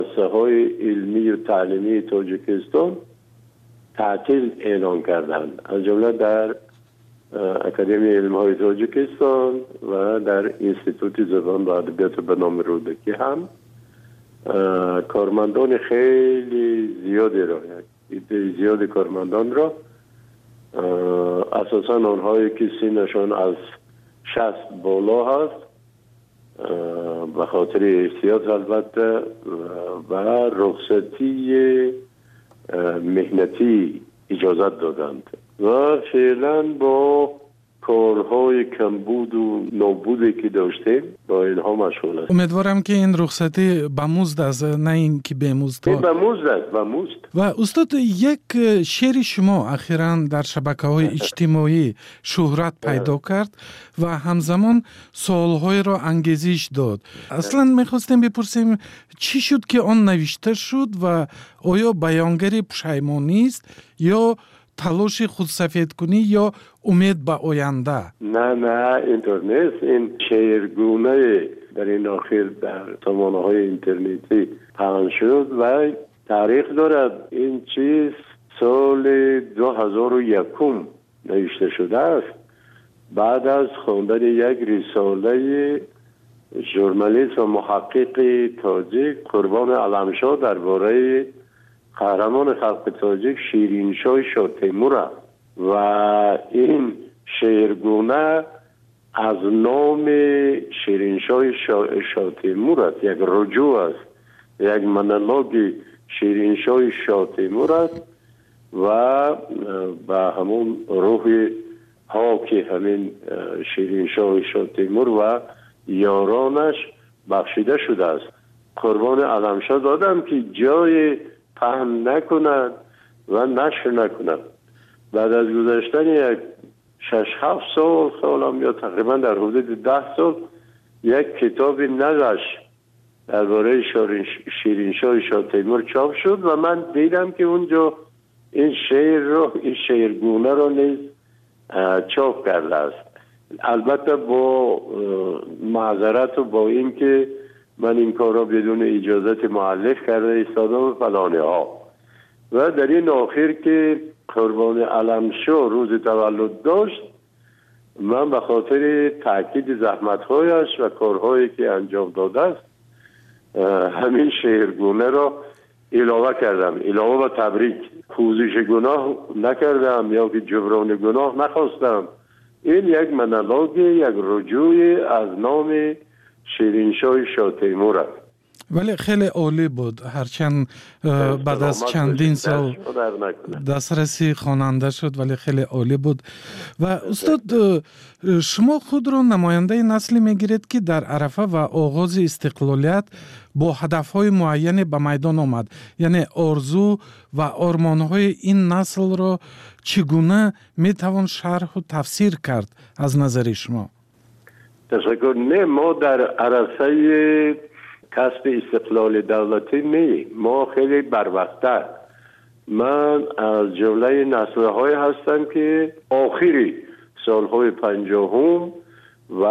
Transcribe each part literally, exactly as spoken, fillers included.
مؤسسه‌های علمی و تعلیمی تاجیکستان تعطیل اعلان کردند، از جمله در اکادمی علم‌های تاجیکستان و در انستیتوت زبان و ادبیات بنام رودکی هم کارمندان خیلی زیادی را عده زیادی کارمندان را اساساً آنهایی که سنشان از شصت بالا هست به خاطر احتیاط البته و رخصتی مهنتی اجازت دادند و فعلا با کارهای کمبود و نابودی که داشتیم با اینها مشغول است. امیدوارم که این رخصتی به مزد است، نه این که به مزد. این به مزد است، به مزد. و استاد یک شعر شما اخیراً در شبکه‌های اجتماعی شهرت پیدا کرد و همزمان سوال‌های را انگیزش داد. اصلاً می‌خواستیم بپرسیم چی شد که آن نوشته شد و آیا بیانگر پشیمانی است یا تلاش خودسفید کنی یا امید به آینده؟ نه نه اینطور نیست. این شعرگونه در این آخر در سامانه‌های اینترنتی پخش شد و تاریخ دارد. این چیز سال دو هزار و یک نوشته شده است بعد از خواندن یک رساله ژورنالیست و محقق تاجیک قربان علمشاه درباره قهرمان خلق تاجیک شیرینشاه شاه تیمور است و این شعرگونه از نام شیرینشاه شاه تیمور است، یک رجوع است، یک مونولوگ شیرینشاه شاه تیمور است و به همون روح ها که همین شیرینشاه شاه تیمور و یارانش بخشیده شده است. قربان علمشاه دادم که جای پهن نکنند و نشر نکنند. بعد از گذشتن یک شش هفت سال سالم یا تقریبا در حدود ده سال یک کتاب نقش درباره شیرینشاه شاه تیمور چاپ شد و من دیدم که اونجا این شعر رو این شعرگونه رو نیز چاپ کرده است. البته با معذرت و با این که من این کار را بدون اجازت مؤلف کرده ایستادم و فلانه ها و در این آخر که قربان علمشاه روز تولد داشت من به خاطر تاکید زحمت‌هایش و کارهایی که انجام داده است همین شعرگونه را علاوه کردم، علاوه به تبریک. پوزش گناه نکردم یا که جبران گناه نخواستم. این یک مونولوگ، یک رجوع از نام شیرینشاه شاه تیمور است. ولی خیلی عالی بود، هرچند بعد از چندین سال دسترسی خواننده شد ولی خیلی عالی بود. و استاد شما خود را نماینده نسلی میگیرید که در عرفه و آغاز استقلالیت با هدفهای معینی به میدان آمد، یعنی آرزو و آرمانهای این نسل را چگونه میتوان شرح و تفسیر کرد از نظر شما؟ تشکر. نه، ما در عرصه کسب استقلال دولتی نه، ما خیلی بروقت‌تر. من از جمله نسل‌های هستم که آخری سالهای پنجاهم و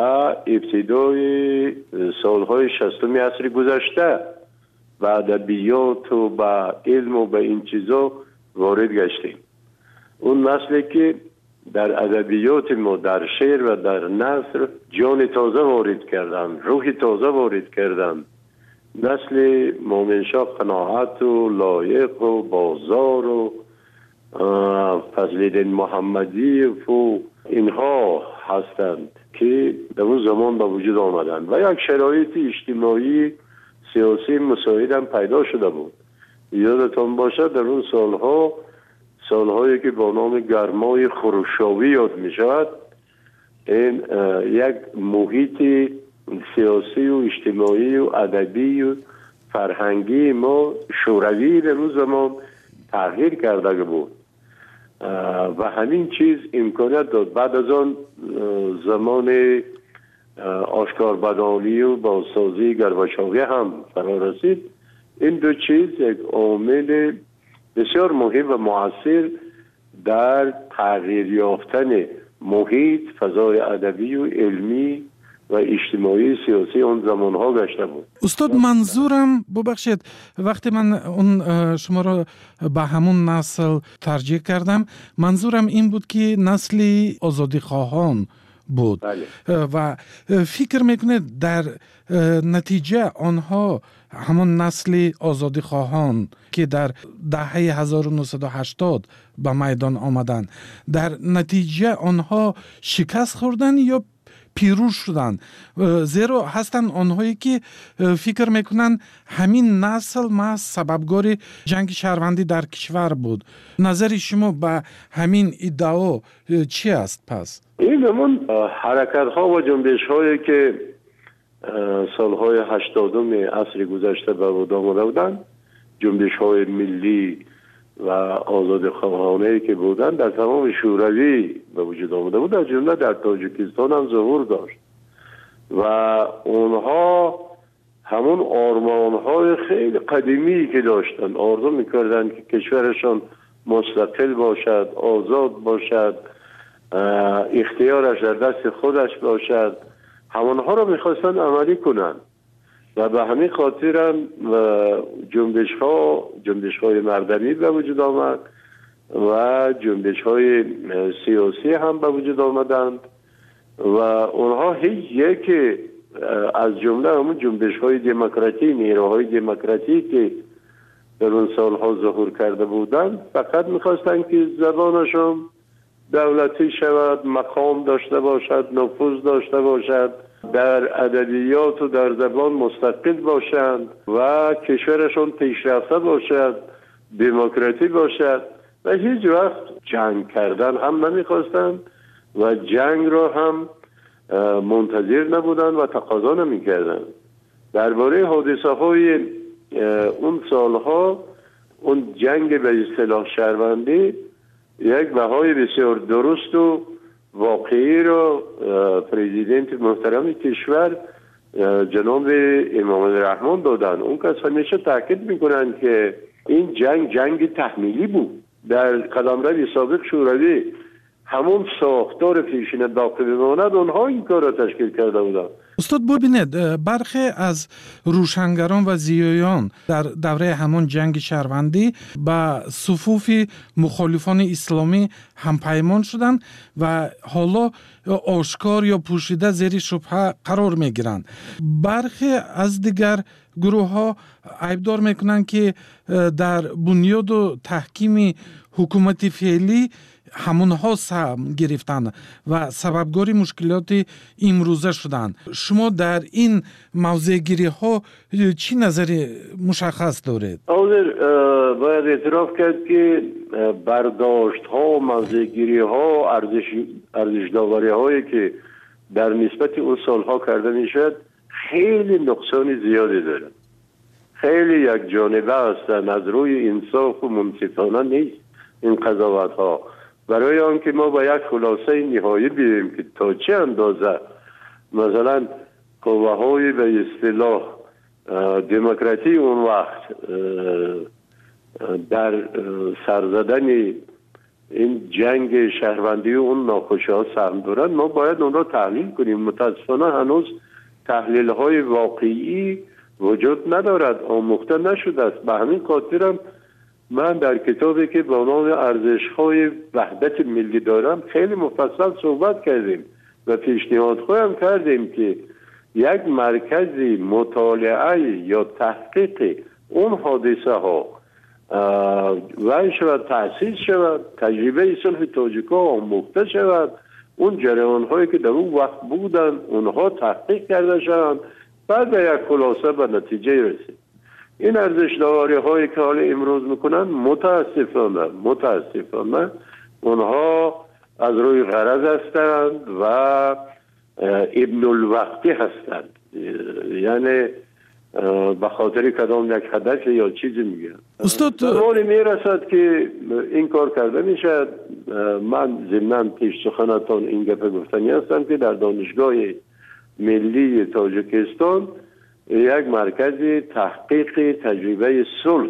ابتدای سالهای شصتم عصر گذشته و ادبیات و با علم و با این چیزا وارد گشتیم. اون نسلی که در ادبیات ما در شعر و در نثر جان تازه وارد کردن، روح تازه وارد کردن. نسل مومنشاه قناعت و لایق و بازار و فضل‌الدین محمدی و اینها هستند که در اون زمان به وجود آمدند و یک شرایط اجتماعی سیاسی مساعد هم پیدا شده بود. یادتان باشد در اون سالها سالهایی که با نام گرمای خروشاوی یاد می شود، این یک محیط سیاسی و اجتماعی و ادبی و فرهنگی ما شوروی در اون زمان تغییر کرده بود و همین چیز امکانیت داد. بعد از آن زمان آشکار بدانی و بازسازی گرباچوی هم فرا رسید. این دو چیز یک عامل بسیار مهم و مؤثر در تغییر یافتن محیط، فضای ادبی و علمی و اجتماعی سیاسی اون زمانها گشته بود. استاد منظورم ببخشید وقتی من اون شما را به همون نسل ترجیح کردم، منظورم این بود که نسلی آزادی خواهان بود. بله. و فکر میکنید در نتیجه آنها همون نسل آزادی خواهان که در دهه هزار و نهصد و هشتاد به میدان آمدن، در نتیجه آنها شکست خوردن یا پیروز شدن؟ زیرا هستن آنهایی که فکر میکنن همین نسل ما سببگار جنگ شهروندی در کشور بود. نظر شما به همین ادعا چی است پس؟ این همون حرکت ها و جنبش هایی که سالهای هشتادم عصر گذشته به وجود آمده بودند، جنبش های ملی و آزادی خواهانه که بودند در تمام شوروی به وجود آمده بود، در جمله در تاجیکستان هم ظهور داشت و اونها همون آرمان های خیلی قدیمی که داشتن، آرزو میکردن که کشورشان مستقل باشد، آزاد باشد، اختیارش در دست خودش باشد، همونها رو میخواستن عملی کنن و به همین خاطر هم جنبش ها جنبش های مردمی به وجود آمد و جنبش های سیاسی هم به وجود آمدند و اونها هیچ یک از جمله همون جنبش های دموکراتی، نیروهای دموکراتی که در اون سالها ظهور کرده بودند فقط میخواستن که زبانشون دولتی شود، مقام داشته باشد، نفوذ داشته باشد، در ادبیات و در زبان مستقل باشند و کشورشون پیشرفته باشد، دموکراتی باشد و هیچ وقت جنگ کردن هم نمیخواستند و جنگ را هم منتظر نبودند و تقاضا نمیکردند. درباره حادثه های اون سالها اون جنگ به اصطلاح شهروندی یک بهای بسیار درست و واقعی رو پرزیدنت محترم کشور جناب امام الرحمن دادن. اون کس همیشه تاکید میکنن که این جنگ جنگ تحمیلی بود. در قلمرو سابق شوروی همون ساختار پیشین باقی بماند، اونها این کار را تشکیل کرده بودن. استاد ببینید برخی از روشنگران و زیایان در دوره همون جنگ شهروندی به صفوف مخالفان اسلامی هم پیمان شدند و حالا آشکار یا پوشیده زیر شبهه قرار می گیرند. برخی از دیگر گروه ها عیبدار میکنند که در بنیاد و تحکیم حکومت فعلی همونها سهم گرفتن و سببگاری مشکلات امروزه شدن. شما در این موضع گیری ها چی نظری مشخص دارید؟ حاضر باید اعتراف کرد که برداشت ها، موضع گیری ها، ارزش ارزش داوری هایی که در نسبت اون سالها کرده میشد خیلی نقصان زیادی داره، خیلی یک جانبه هستن، از روی انصاف و منصفانه نیست این قضاوت ها. برای آنکه ما با یک خلاصه نهایی بیاییم که تا چه اندازه مثلا قوه های به اصطلاح دموکراتی اون وقت در سرزدن این جنگ شهروندی و اون ناخوشی ها سهم دارن، ما باید اون را تحلیل کنیم. متاسفانه هنوز تحلیل های واقعی وجود ندارد، آموخته نشده است. به همین خاطرم من در کتابی که با نام ارزش های وحدت ملی دارم خیلی مفصل صحبت کردیم و پیشنهاد خواهم کردیم که یک مرکزی مطالعه یا تحقیق اون حادثه ها وای شود، تأسیس شود، تجربه صلح تاجیک‌ها آموخته شود، اون جریان هایی که در اون وقت بودن اونها تحقیق کرده شوند، بعد به یک خلاصه به نتیجه رسید. این ارزش داوری هایی که حالا امروز میکنن متاسفانه متاسفانه اونها از روی غرض هستند و ابن الوقتی هستند، یعنی به خاطر کدام یک هدف یا چیزی میگن. استاد زمانی میرسد که این کار کرده میشد. من ضمن پیش سخنتان این گپ گفتنی هستم که در دانشگاه ملی تاجیکستان یک مرکز تحقیق تجربه صلح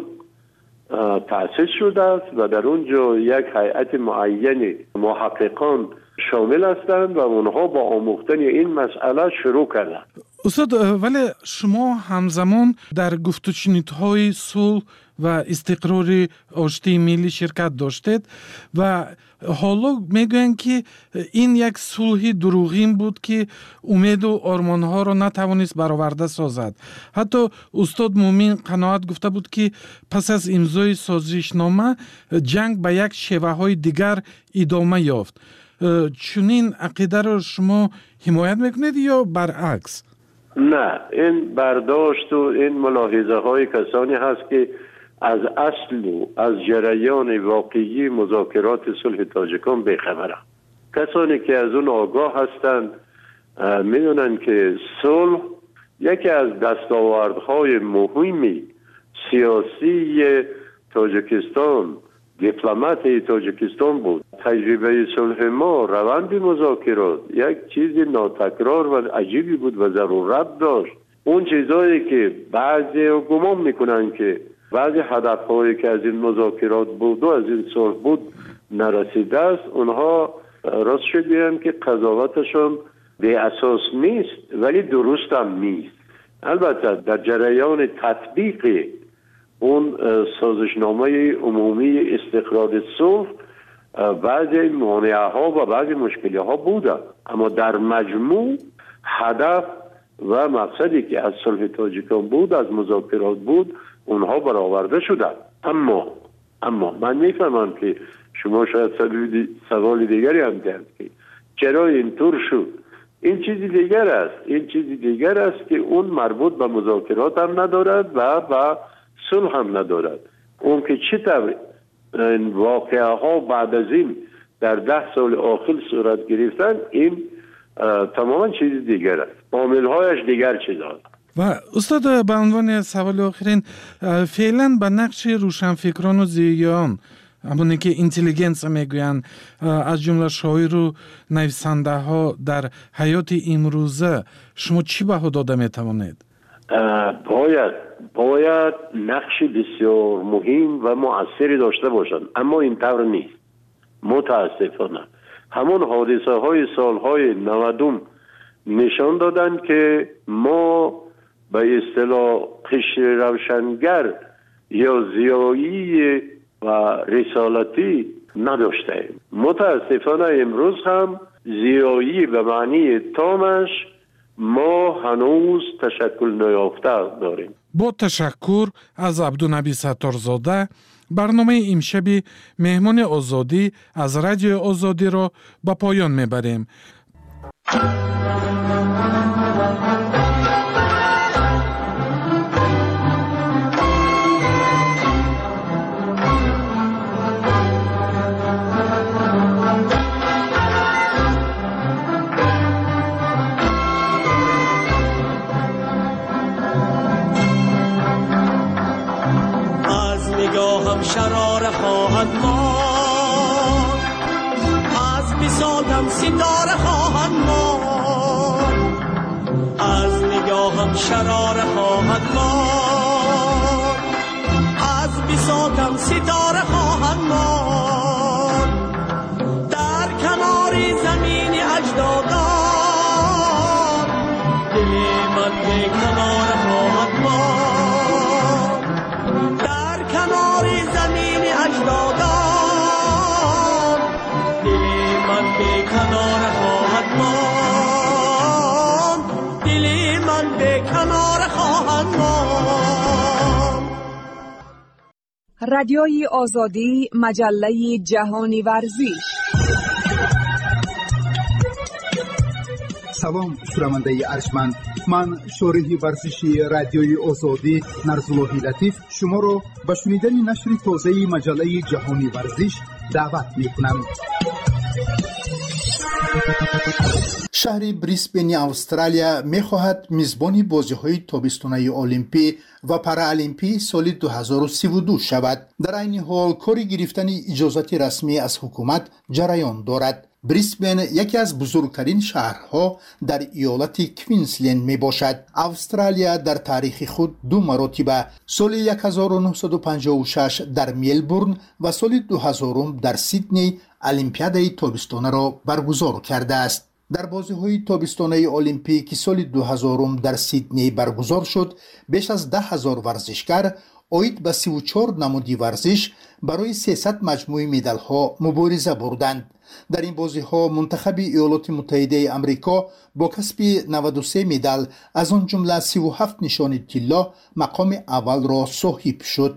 تأسیس شده است و در اونجا یک هیئت معین محققان شامل هستند و اونها با آموختن این مسئله شروع کردند. استاد، ولی شما همزمان در گفت و شنودهای صلح و استقرار آشتی ملی شرکت داشتید و حالا میگویند که این یک صلح دروغین بود که امید و آرمانها را نتوانست برآورده سازد. حتی استاد مومین قناعت گفته بود که پس از امضای سازشنامه جنگ به یک شیوه های دیگر ادامه یافت. چنین عقیده را شما حمایت میکنید یا برعکس؟ نه، این برداشت و این ملاحظه های کسانی هست که از اصل و از جریان واقعی مذاکرات صلح تاجیکان بی‌خبرند. کسانی که از اون آگاه هستند میدونن که صلح یکی از دستاوردهای مهمی سیاسی تاجیکستان، دیپلمات تاجیکستان بود. تجربه صلح ما، روند مذاکرات یک چیز ناتکرار و عجیبی بود و ضرورت داشت. اون چیزایی که بعضی گمان میکنن که بعضی هدفهایی که از این مذاکرات بود و از این صلح بود نرسیده است، اونها راست شد بیان که قضاوتشون به اساس نیست ولی درست هم نیست. البته در جریان تطبیق اون سازشنامه عمومی استقرار صلح بعضی مانعه ها و بعضی مشکلی ها بوده، اما در مجموع هدف و مقصدی که از صلح تاجیکان بود، از مذاکرات بود، اونها برآورده شده. اما اما من میفهمم که شما شاید سوال دیگری هم دارید که چرا اینطور شد. این چیزی دیگر است این چیزی دیگر است که اون مربوط به مذاکرات هم ندارد و به صلح هم ندارد. اون که چطور این واقعه ها بعد از این در ده سال آخر صورت گرفتن، این تماما چیز دیگر است. عامل هایش دیگر چیز هست. و استاد، به عنوان سوال آخرین، فعلا به نقش روشنفکران و زیان، همونی که اینتلیجنس میگوین، از جمله شاعر و نویسنده ها در حیات امروزه، شما چی بها داده میتوانید؟ باید باید نقش بسیار مهم و مؤثری داشته باشند، اما این طور نیست. متاسفانه همون حادثه های سالهای نودم نشان دادن که ما به اصطلاح قشر روشنگر یا زیایی و رسالتی نداشتیم. متاسفانه امروز هم زیایی به معنی تامش ما هنوز تشکل نیافته داریم. با تشکر از عبدالنبی ستارزاده، برنامه امشب مهمان آزادی از رادیو آزادی را به پایان میبریم. شرار خواهد ماند، از بساطم ستاره خواهد ماند، از نگاهم شرار خواهد ماند، از بساطم ستاره خواهد ماند، در کنار زمین اجدادان دل من به کنار خواهد ماند، در کنار زمین اجدادان دل من به کنار خواهد ماند، دل من به کنار خواهد ماند. رادیوی آزادی، مجله جهانی ورزش. سلام شنونده ارجمند، من شارح ورزشی رادیوی آزادی نرزاللهی لطیف شما را به شنیدن نشر تازه مجله جهانی ورزش دعوت می‌کنم. شهر بریسبن استرالیا می‌خواهد میزبان بازی‌های تابستانه المپی و پارالمپی سال دو هزار و سی و دو شود. در این حال کار گرفتن اجازت رسمی از حکومت جریان دارد. بریسبن یکی از بزرگترین شهرها در ایالت کوینزلند می باشد. استرالیا در تاریخ خود دو مرتبه سال هزار و نهصد و پنجاه و شش در ملبورن و سال دو هزار در سیدنی المپیادای تابستانه را برگزار کرده است. در بازی‌های تابستانه المپیک سال دو هزار در سیدنی برگزار شد، بیش از ده هزار ورزشکار اوید به سی و چهار نمودی ورزش برای سیصد مجموعه مدال‌ها مبارزه بردند. در این بازی‌ها منتخب ایالات متحده آمریکا با کسب نود و سه مدال از آن جمله سی و هفت نشان طلا مقام اول را صاحب شد.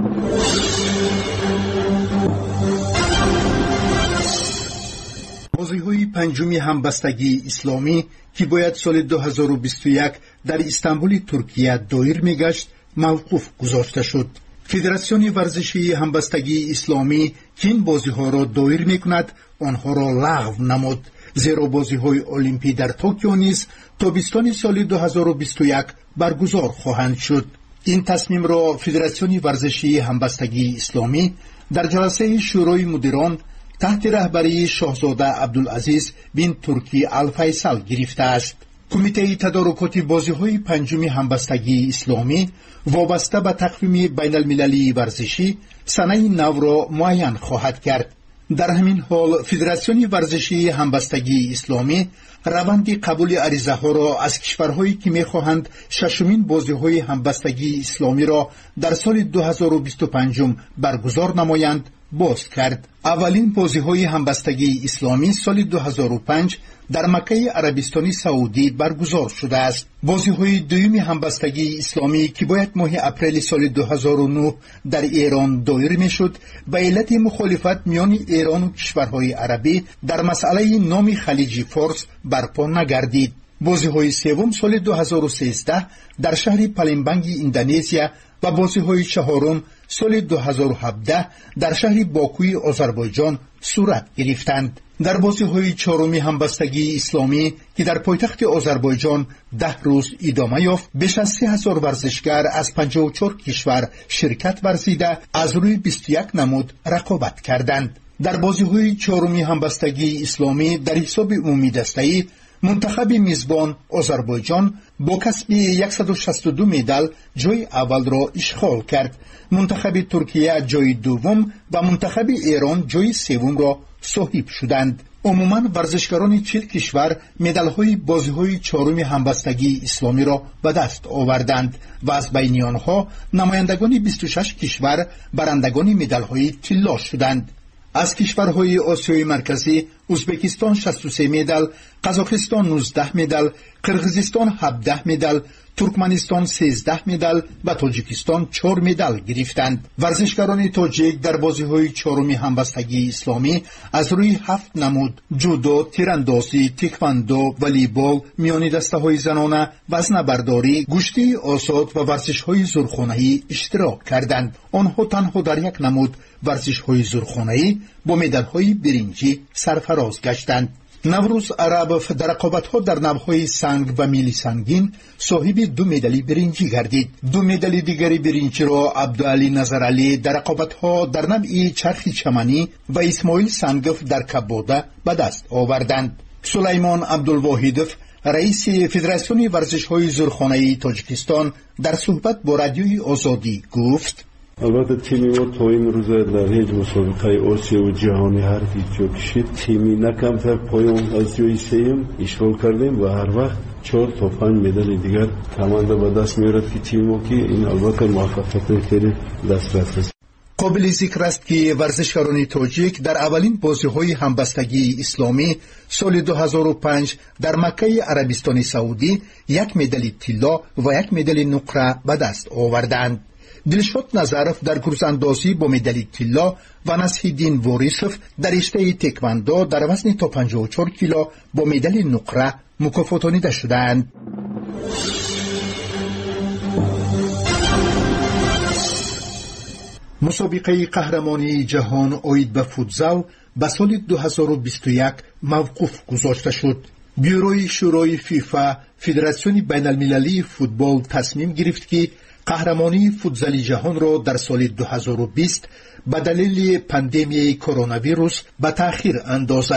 بازی‌های پنجم همبستگی اسلامی که باید سال دو هزار و بیست و یک در استانبول ترکیه دایر می‌گشت موقوف گذاشته شد. فدراسیون ورزشی همبستگی اسلامی که این بازی‌ها را دایر می‌کند آنها را لغو نمود، زیرا بازی‌های المپی در توکیو نیز تابستان سال دو هزار و بیست و یک برگزار خواهند شد. این تصمیم را فدراسیون ورزشی همبستگی اسلامی در جلسه شورای مدیران تحت رهبری شاهزاده عبدالعزیز بن ترکی الفیصل گرفته است. کمیته تدارکات بازی‌های پنجم همبستگی اسلامی وابسته به تقویم بین المللی ورزشی سنه نو را معین خواهد کرد. در همین حال فدراسیون ورزشی همبستگی اسلامی روند قبول عریضه ها را از کشورهایی که می خواهند ششمین بازی‌های همبستگی اسلامی را در سال دو هزار و بیست و پنج برگزار نمایند باز کرد. اولین بازی‌های همبستگی اسلامی سال دو هزار و پنج در مکه عربستان سعودی برگزار شده است. بازی‌های دوم همبستگی اسلامی که باید ماه اپریل سال دو هزار و نه در ایران دایر می‌شد، به علت مخالفت میان ایران و کشورهای عربی در مسئله نام خلیج فارس برپا نگردید. بازی‌های سوم سال دو هزار و سیزده در شهر پالمبانگ اندونزیا و بازی‌های چهارم سال دو هزار و هفده در شهر باکوی آذربایجان صورت گرفتند. در بازی‌های چهارم همبستگی اسلامی که در پایتخت آذربایجان ده روز ادامه یافت، بیش از سه هزار ورزشکار از پنجاه و چهار کشور شرکت ورزیده از روی بیست و یک نمود رقابت کردند. در بازی‌های چهارم همبستگی اسلامی در حساب عمومی دسته‌ای منتخب میزبان آذربایجان با کسب صد و شصت و دو مدال جای اول را اشغال کرد. منتخب ترکیه جای دوم و منتخب ایران جای سوم را صاحب شدند. عموماً ورزشکاران چهل کشور مدال‌های بازی‌های چهارم همبستگی اسلامی را به دست آوردند و از بین آنها نمایندگان بیست و شش کشور برندگان مدال‌های طلا شدند. از کشورهای آسیای مرکزی ازبکستان شصت و سه مدال، قزاقستان نوزده مدال، قرقیزستان هفده مدال، ترکمنستان سیزده مدال و تاجیکستان چهار مدال گرفتند. ورزشکاران تاجیک در بازی‌های چهارم همبستگی اسلامی از روی هفت نمود جودو، تیراندازی، تکواندو، والیبال، میانی دسته‌های زنانه، وزنه‌برداری، گشتی آزاد و ورزش‌های زورخانه‌ای اشتراک کردند. آنها تنها در یک نمود ورزش‌های زورخانه‌ای با مدال‌های برنجی سرفراز گشتند. نوروز عرب در رقابت‌ها در نوع‌های سنگ و میلی سنگین صاحب دو مدال برنجی گردید. دو مدال دیگری برنجی را عبدعلی نظرعلی در رقابت‌ها در نوع چرخ چمنی و اسماعیل سنگف در کبوده به دست آوردند. سلیمان عبدالواحدов رئیس فدراسیون ورزش‌های زورخانه‌ای تاجیکستان در صحبت با رادیوی آزادی گفت: البته تیمی ما تا این روز در هیچ مسابقه آسیا و جهانی حرفی جو کشید. تیمی نکمتر پایان آسیای سیم اشغال کردیم و هر وقت چهار تا پنج مدال دیگر تمانده به دست میارد که تیم ما که این البته موفقیت خیلی دست رفته. قابل ذکر است که ورزشکاران تاجیک در اولین بازی‌های همبستگی اسلامی سال دو هزار و پنج در مکه عربستان سعودی یک مدال طلا و یک مدال نقره به دست آوردند. دلشاد نظرف در گرزاندازی با مدال طلا و نصیح‌الدین واریسов در رشته تکواندو در وزن تا پنجاه و چهار کیلو با مدال نقره مکافاتانیده شدند. مسابقه قهرمانی جهان اوید به فوتزال به سال دو هزار و بیست و یک موقوف گذاشته شد. بیوروی شورای فیفا فدراسیون بین المللی فوتبال تصمیم گرفت که قهرمانی فوتزال جهان را در سال دو هزار و بیست به دلیل پاندمی کرونا ویروس به تأخیر اندازد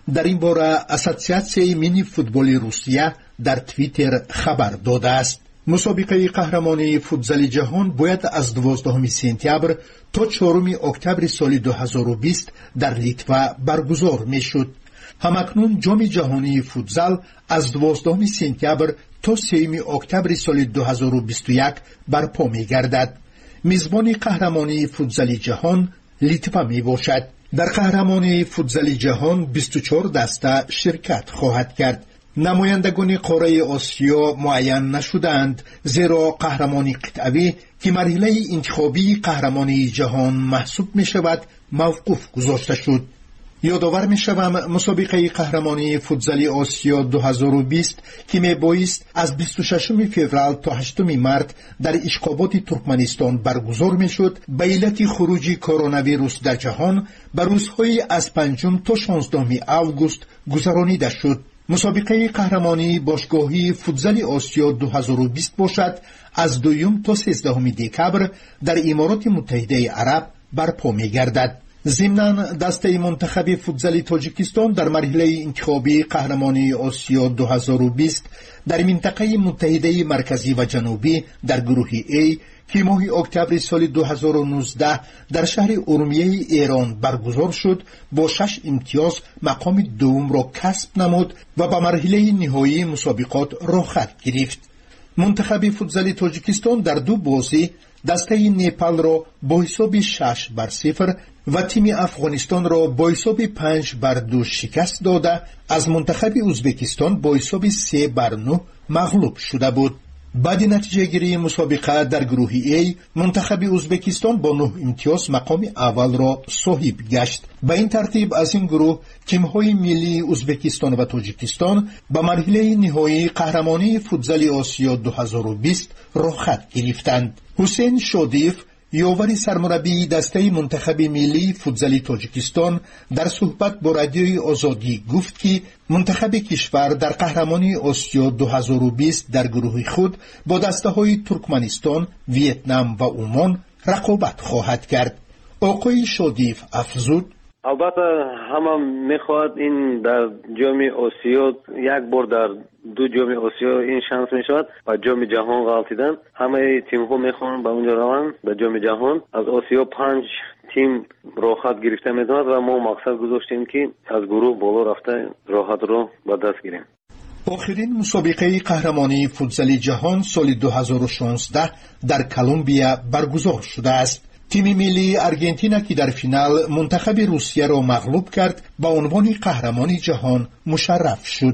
در این باره اسوسیاسیون مینی فوتبال روسیه در توییتر خبر داده است. مسابقه قهرمانی فوتزال جهان باید از دوازدهم سپتامبر تا چهارم اکتبر سال دو هزار و بیست در لیتوا برگزار می شد. همکنون جام جهانی فوتزال از دوازدهم سپتامبر تا سوم اکتبر سال دو هزار و بیست و یک برپا می گردد. میزبان قهرمانی فوتزال جهان لیتوا می باشد. در قهرمانی فوتزال جهان بیست و چهار دسته شرکت خواهد کرد. نمایندگان قاره آسیا معین نشدند، زیرا قهرمانی قطعی که مرحله انتخابی قهرمانی جهان محسوب می شود موقوف گذاشته شد. یادآور می شوم مسابقه قهرمانی فوتزال آسیا دو هزار و بیست که می بایست از بیست و ششم فوریه تا هشتم مارس در اشقابات ترکمنستان برگزار می شد، به علت خروج کرونا ویروس در جهان به روزهای از پنجم تا شانزدهم آگوست گذرانیده شد. مسابقه قهرمانی باشگاهی فوتزال آسیا دو هزار و بیست باشد از دوم تا سیزدهم دکبر در امارات متحده عرب برپا می گردد. ضمناً دسته منتخب فوتزال تاجیکستان در مرحله انتخابی قهرمانی آسیا دو هزار و بیست در منطقه متحده مرکزی و جنوبی در گروه A که ماه اکتبر سال دو هزار و نوزده در شهر ارومیه ایران برگزار شد، با شش امتیاز مقام دوم را کسب نمود و به مرحله نهایی مسابقات راه خط گرفت. منتخب فوتزال تاجیکستان در دو بازی دسته نیپال را با حساب شش بر صفر و تیم افغانستان را با حساب پنج بر دو شکست داده از منتخب ازبکستان با حساب سه بر نه مغلوب شده بود. بعد نتیجه گیری مسابقه در گروه A منتخب ازبکستان با نه امتیاز مقام اول را صاحب گشت. به این ترتیب از این گروه تیم‌های ملی ازبکستان و تاجیکستان به مرحله نهایی قهرمانی فوتزال آسیا دو هزار و بیست راه خط گرفتند. حسین شادیف یاور سرمربی دسته منتخب ملی فوتزال تاجیکستان در صحبت با رادیوی آزادی گفت که منتخب کشور در قهرمانی آسیا دو هزار و بیست در گروه خود با دسته های ترکمنستان، ویتنام و عمان رقابت خواهد کرد. آقای شادیف افزود: البته همه میخواد این در جام آسیا یک بار در دو جام آسیا این شانس میشود و جام جهان غلطیدن. همه تیم ها میخوان به اونجا روند به جام جهان. از آسیا پنج تیم راحت گرفته میتواند و ما مقصد گذاشتیم که از گروه بالا رفته راحت رو به دست گیریم. آخرین مسابقه قهرمانی فوتزال جهان سال دو هزار و شانزده در کلمبیا برگزار شده است. تیم ملی آرژانتین که در فینال منتخب روسیه را مغلوب کرد به عنوان قهرمان جهان مشرف شد.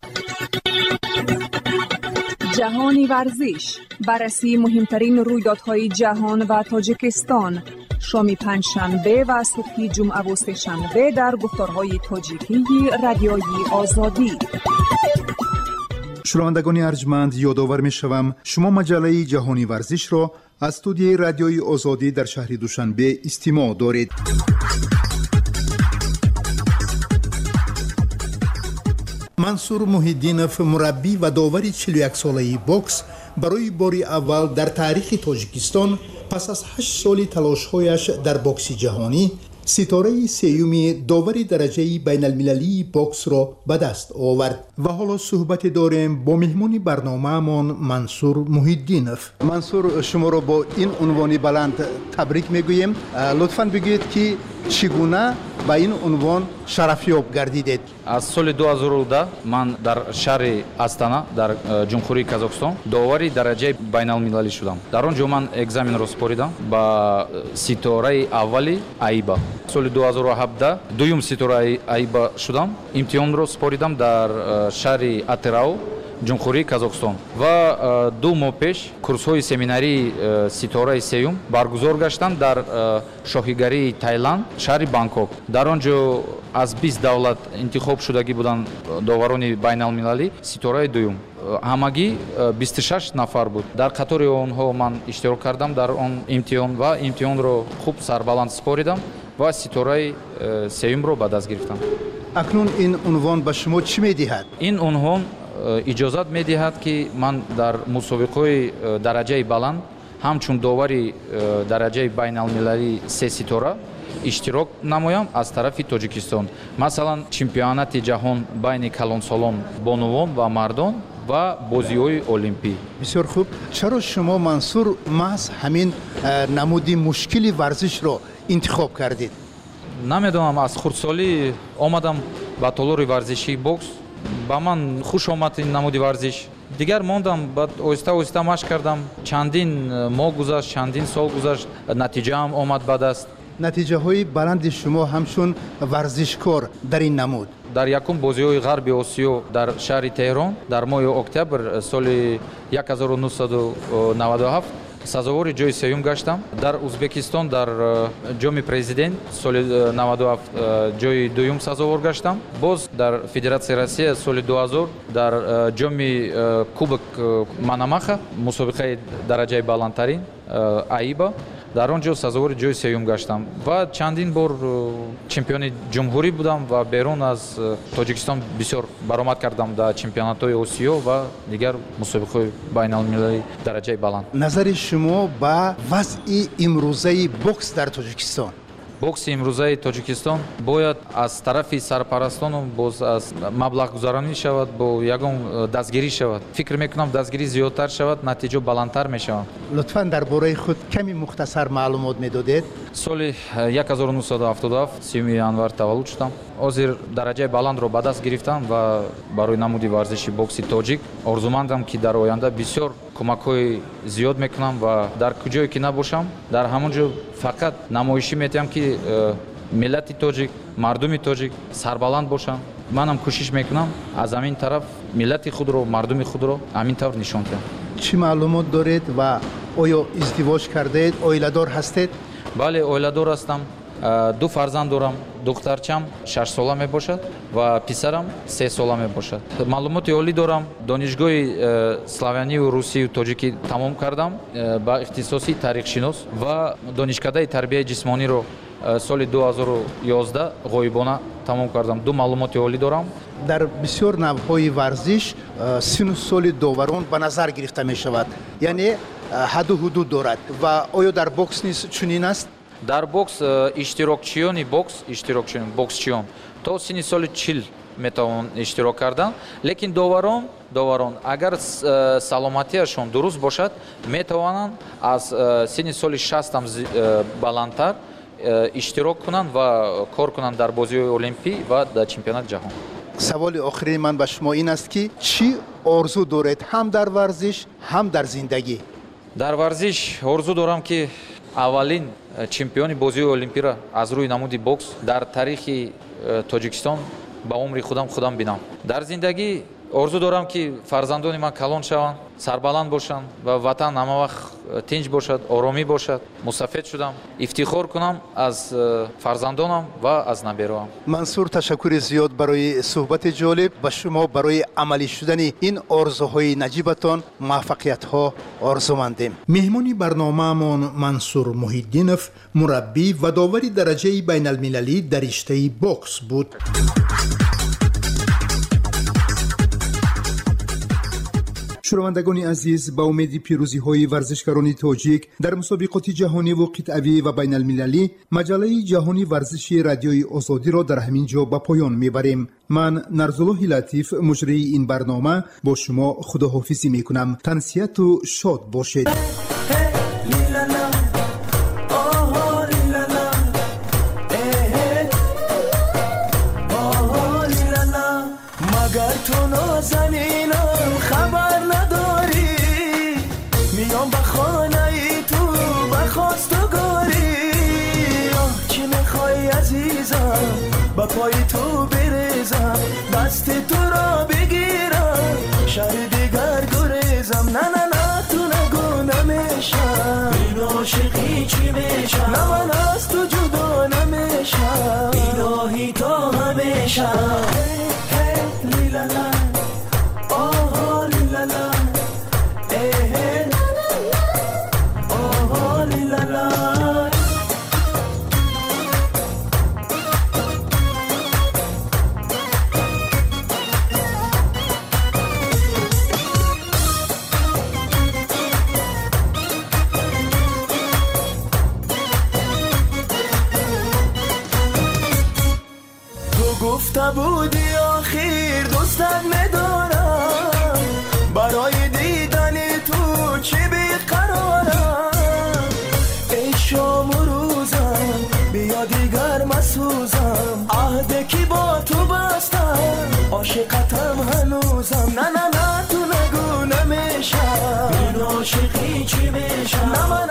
جهانی ورزش، بررسی مهمترین رویدادهای جهان و تاجیکستان، شام پنجشنبه و صبح جمعه و سه‌شنبه در گفتارهای تاجیکی رادیوی آزادی. شنوندگان ارجمند، یادآور می‌شوم شما مجله جهانی ورزش را از استودیوی رادیوی آزادی در شهر دوشنبه استماع دارید. منصور محیدینوف مربی و داور چهل و یک ساله بوکس برای بار اول در تاریخ تاجیکستان پس از هشت سال تلاش‌هایش در بوکس جهانی ستاره سیومی داور درجه بین المللی بوکس را به دست آورد. و حالا صحبت داریم با مهمون برنامه‌مان منصور محیدینوف. منصور، شما را با این عنوان بلند تبریک میگوییم. لطفاً بگویید که چگونه با این عنوان شرفیاب گردیدید؟ از سال دو هزار و ده من در شهر استана در جمهوری قزاقستان داوری درجه بین المللی شدم. در آنجا من екзамен را سپاریدم با ستاره اولی айба. سال دو هزار و هفده دوم ستاره айба شدم. امتحان را سپاریدم در شهر атырау جمهوری قزاقستان و دو ماه پیش کورس های семинари ستاره سیوم برگزار گشتند در شاهیگری تایلند شهر بانکوک. در آنجا از بیست دولت انتخاب شدگی بودند داوران بین المللی ستاره دوم. همگی بیست و شش نفر بود. در قطار آنها من اشتراک کردم در آن امتحان و امتحان را خوب سربلند سپاریدم و ستاره سیوم را به دست گرفتم. اکنون این عنوان به شما چی می‌دهد؟ این عنوان اجازت می‌دهد که من در مسابقه درجه بلند همچون داوری درجه بین المللی سه ستاره иштирок намоям аз тарафи Тоҷикистон. Масалан, чемпионати ҷаҳон байни калонсолон бонувон ва мардон ва бозиҳои олимпӣ. бисёр хуб. чаро шумо Мансур маҳз ҳамин намуди мушкили варзишро интихоб кардед? намедонам, аз хурдсолӣ омадам ба толори варзишии бокс. ба ман хуш омад ин намуди варзиш. дигар мондам, баъд оҳиста оҳиста машқ кардам. Чандин моҳ гузашт, чандин сол гузашт, натиҷаам омад ба даст. натиҷаҳои баланди шумо ҳамчун варзишкор дар ин намуд? дар якум бозиҳои ғарби осиё дар шаҳри Теҳрон дар моҳи октябр соли ҳазору нӯҳсаду наваду ҳафт сазовори ҷои сеюм гаштам. Дар Узбекистон дар ҷоми президент соли наваду ҳафт ҷои дуюм сазовор гаштам. Боз дар Федератсияи Россия соли ду ҳазор дар ҷоми Кубок Манамаха мусобиқаи дараҷаи баландтарин АИБА дар он ҷо сазовори ҷои сеюм гаштам ва чандин бор чемпиони ҷумҳурӣ будам ва берун аз Тоҷикистон бисёр баромад кардам дар чемпионатҳои Осиё ва дигар мусобиқаҳои байналмилалии дараҷаи баланд. назари шумо ба вазъи имрӯзаи бокс дар Тоҷикистон? бокси имрӯзаи Тоҷикистон бояд аз тарафи сарпарастону боз аз маблағгузаронӣ шавад, бо ягон дастгирӣ шавад. фикр мекунам дастгирӣ зиёдтар шавад, натиҷа баландтар мешавад. лутфан дар бораи худ ками мухтасар маълумот медодед? соли ҳазору нӯҳсаду ҳафтоду ҳафт сиюми январ таваллуд шудам. ҳозир дараҷаи баландро ба даст гирифтам ва барои намуди варзиши бокси тоҷик орзумандам, ки дар оянда бисёр кӯмакҳои зиёд мекунам ва дар куҷое ки набошам дар ҳамон ҷо фақат намоишӣ метиҳам, ки миллати тоҷик, мардуми тоҷик сарбаланд бошанд. манам кӯшиш мекунам аз ҳамин тараф миллати худро, мардуми худро ҳамин тавр нишон диҳам. чӣ маълумот доред ва оё издивоҷ кардаед? оиладор ҳастед? бале, оиладор ҳастам. ду фарзанд дорам. духтарчам шаш сола мебошад ва писарам се сола мебошад. маълумоти олӣ дорам. донишгоҳи славянию русию тоҷикӣ тамом кардам ба ихтисоси тарихшинос ва донишкадаи тарбияи ҷисмониро соли ду ҳазору ёздаҳ ғоибона тамом кардам. ду маълумоти олӣ дорам. дар бисёр навъҳои варзиш сину соли доварон ба назар гирифта мешавад, яъне ҳадду ҳудуд дорад ва оё дар бокс низ чунин аст? дар бокс иштирокчиёни бокс иштирокчиён боксчиён то сини соли чил метавонанд иштирок кардан, лекин доварон доварон агар саломатиашон дуруст бошад метавонанд аз сини соли шастам баландтар иштирок кунанд ва кор кунанд дар бозиҳои олимпӣ ва дар чемпионати ҷаҳон. саволи охирини ман ба шумо ин аст, ки чӣ орзу доред ҳам дар варзиш, ҳам дар зиндагӣ? дар варзиш орзу дорам, ки аввалин чемпиони бозиҳои олимпиро аз рӯи намуди бокс дар тарихи Тоҷикистон ба умри худам худам бинам. дар зиндагӣ орзу дорам, ки фарзандони ман калон шаванд, сарбаланд бошанд ва ватан ҳама вақт тинч бошад, оромӣ бошад. мусафед шудам, ифтихор кунам аз фарзандонам ва аз набероам. мансур, ташаккури зиёд барои суҳбати ҷолиб. ба шумо барои амалӣ шудани ин орзуҳои наҷибатон муваффақиятҳо орзумандем. меҳмони барномаамон Мансур Муҳиддинов, мураббӣ ва довари дараҷаи байналмилалӣ дар риштаи бокс буд. шунавандагони азиз, ба умеди пирӯзиҳои варзишгарони тоҷик дар мусобиқоти ҷаҳониву қитъавӣ ва байналмилалӣ, маҷаллаи ҷаҳони варзиши радиои озодиро дар ҳамин ҷо ба поён мебарем. ман Нарзуллоҳи Латиф, муҷрии ин барнома, бо шумо худоҳофизӣ мекунам. тансияту шод бошед. مگر تو نازنینم خبر نداری، میام به خانه ای تو به خواستگاری. چی میخوای عزیزم به پای تو بریزم، دست تو را بگیرم شهر دیگر گریزم. نه نه نه تو نگو نمیشم، این عاشقی چی میشم، نه من از تو جدا نمیشم، الهی تا همیشه. لیلالا آه لیلالا اه آه لیلالا. گفته بودی آخر دوستت ندارم، برای دیدن تو چه بیقرارم. ای شام و روزم بیا دیگر مسوزم، عهده کی با تو بستم عاشقتم هنوزم. نه نه نه تو نگو نمیشم، این عاشقی چی میشم.